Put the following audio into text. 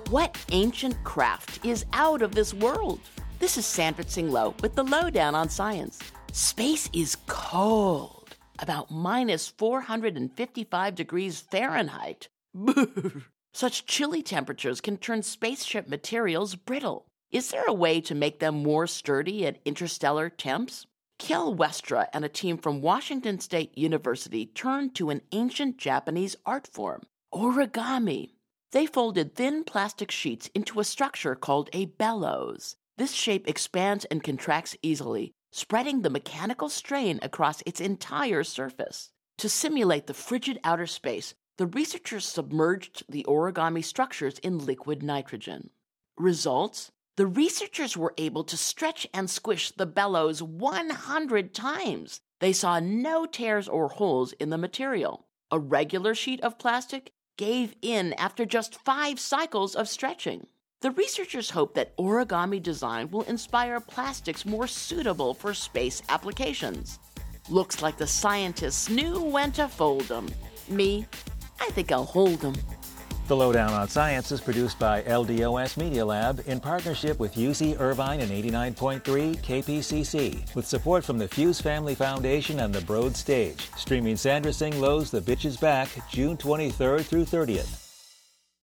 What ancient craft is out of this world? This is Sandra Tsing Loh with the Lowdown on Science. Space is cold, about minus 455 degrees Fahrenheit. Such chilly temperatures can turn spaceship materials brittle. Is there a way to make them more sturdy at interstellar temps? Kjell Westra and a team from Washington State University turned to an ancient Japanese art form, origami. They folded thin plastic sheets into a structure called a bellows. This shape expands and contracts easily, spreading the mechanical strain across its entire surface. To simulate the frigid outer space, the researchers submerged the origami structures in liquid nitrogen. Results? The researchers were able to stretch and squish the bellows 100 times. They saw no tears or holes in the material. A regular sheet of plastic gave in after just 5 cycles of stretching. The researchers hope that origami design will inspire plastics more suitable for space applications. Looks like the scientists knew when to fold them. Me, I think I'll hold them. The Lowdown on Science is produced by LDOS Media Lab in partnership with UC Irvine and 89.3 KPCC, with support from the Fuse Family Foundation and the Broad Stage. Streaming Sandra Tsing Loh's The Bitch Is Back, June 23rd through 30th.